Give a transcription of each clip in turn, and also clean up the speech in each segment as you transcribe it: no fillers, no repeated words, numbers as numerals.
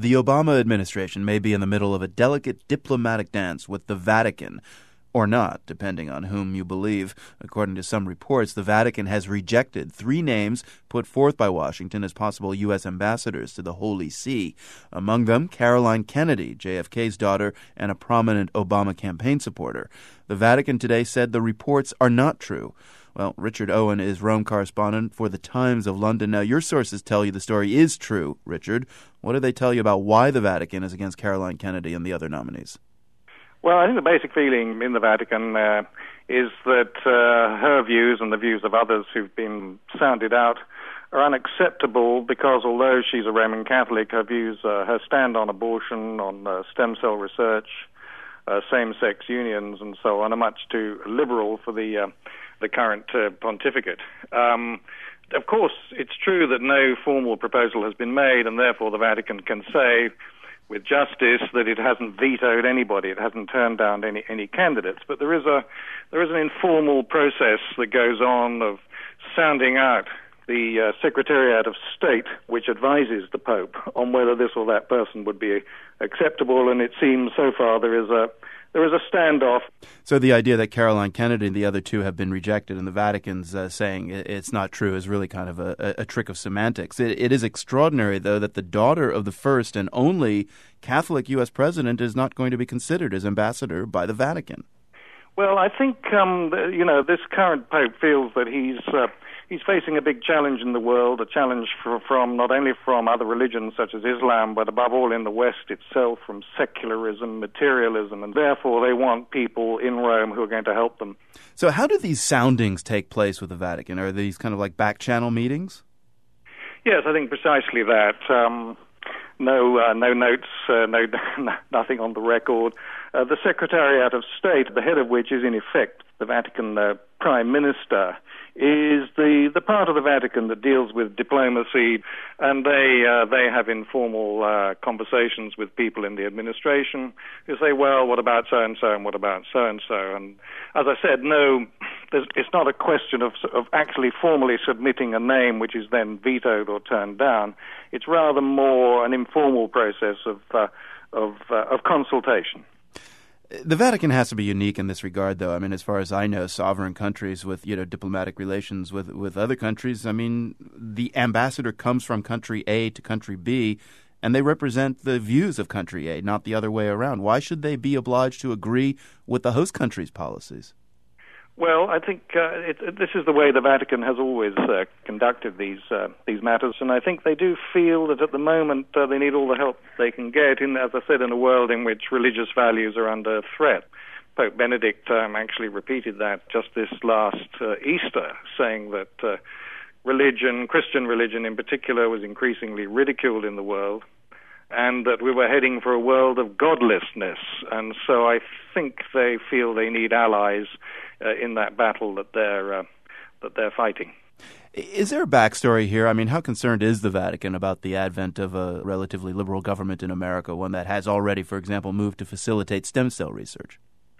The Obama administration may be in the middle of a delicate diplomatic dance with the Vatican, or not, depending on whom you believe. According to some reports, the Vatican has rejected 3 names put forth by Washington as possible U.S. ambassadors to the Holy See. Among them, Caroline Kennedy, JFK's daughter and a prominent Obama campaign supporter. The Vatican today said the reports are not true. Well, Richard Owen is Rome correspondent for the Times of London. Now, your sources tell you the story is true, Richard. What do they tell you about why the Vatican is against Caroline Kennedy and the other nominees? Well, I think the basic feeling in the Vatican is that her views and the views of others who've been sounded out are unacceptable because although she's a Roman Catholic, her views, her stand on abortion, on stem cell research, same-sex unions and so on are much too liberal for the current pontificate. Of course, it's true that no formal proposal has been made, and therefore the Vatican can say with justice that it hasn't vetoed anybody, it hasn't turned down any candidates. But there is an informal process that goes on of sounding out the Secretariat of State, which advises the Pope on whether this or that person would be acceptable. And it seems so far there is a standoff. So the idea that Caroline Kennedy and the other 2 have been rejected and the Vatican's saying it's not true is really kind of a trick of semantics. It is extraordinary, though, that the daughter of the first and only Catholic U.S. president is not going to be considered as ambassador by the Vatican. Well, I think, this current Pope feels that he's facing a big challenge in the world, a challenge from not only from other religions such as Islam, but above all in the West itself, from secularism, materialism, and therefore they want people in Rome who are going to help them. So how do these soundings take place with the Vatican? Are these kind of like back-channel meetings? Yes, I think precisely that. No notes, nothing on the record. The Secretariat of State, the head of which is in effect the Vatican Prime Minister, is the part of the Vatican that deals with diplomacy, and they have informal conversations with people in the administration who say, well, what about so-and-so and what about so-and-so? And as I said, it's not a question of actually formally submitting a name which is then vetoed or turned down. It's rather more an informal process of consultation. The Vatican has to be unique in this regard, though. I mean, as far as I know, sovereign countries with, diplomatic relations with other countries, I mean, the ambassador comes from country A to country B, and they represent the views of country A, not the other way around. Why should they be obliged to agree with the host country's policies? Well, I think this is the way the Vatican has always conducted these matters, and I think they do feel that at the moment they need all the help they can get, as I said, in a world in which religious values are under threat. Pope Benedict actually repeated that just this last Easter, saying that Christian religion in particular, was increasingly ridiculed in the world, and that we were heading for a world of godlessness. And so I think they feel they need allies in that battle that they're fighting. Is there a backstory here? I mean, how concerned is the Vatican about the advent of a relatively liberal government in America, one that has already, for example, moved to facilitate stem cell research?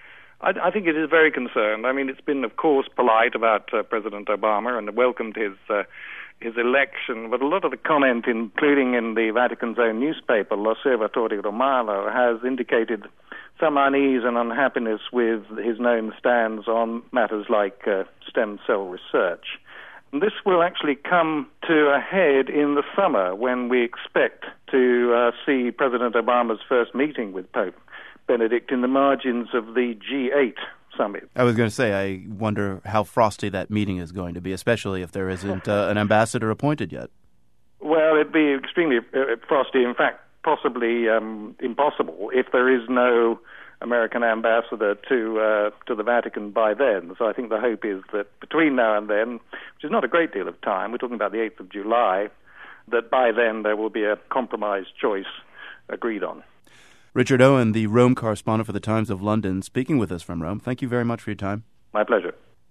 I think it is very concerned. I mean, it's been, of course, polite about President Obama and welcomed his election, but a lot of the comment, including in the Vatican's own newspaper, L'Osservatore Romano, has indicated some unease and unhappiness with his known stands on matters like stem cell research. And this will actually come to a head in the summer when we expect to see President Obama's first meeting with Pope Benedict in the margins of the G8 summit. I was going to say, I wonder how frosty that meeting is going to be, especially if there isn't an ambassador appointed yet. Well, it'd be extremely frosty, in fact, possibly impossible if there is no American ambassador to the Vatican by then. So I think the hope is that between now and then, which is not a great deal of time, we're talking about the 8th of July, that by then there will be a compromise choice agreed on. Richard Owen, the Rome correspondent for the Times of London, speaking with us from Rome. Thank you very much for your time. My pleasure.